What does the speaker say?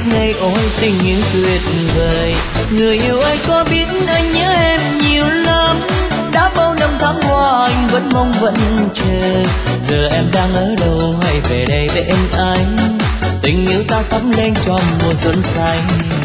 ngây, ôi tình yêu tuyệt vời. Người yêu ơi có biết anh nhớ em nhiều lắm, đã bao năm tháng qua anh vẫn mong vẫn chờ. Giờ em đang ở đâu, hãy về đây bên anh, tình yêu ta thắm lên cho mùa xuân xanh.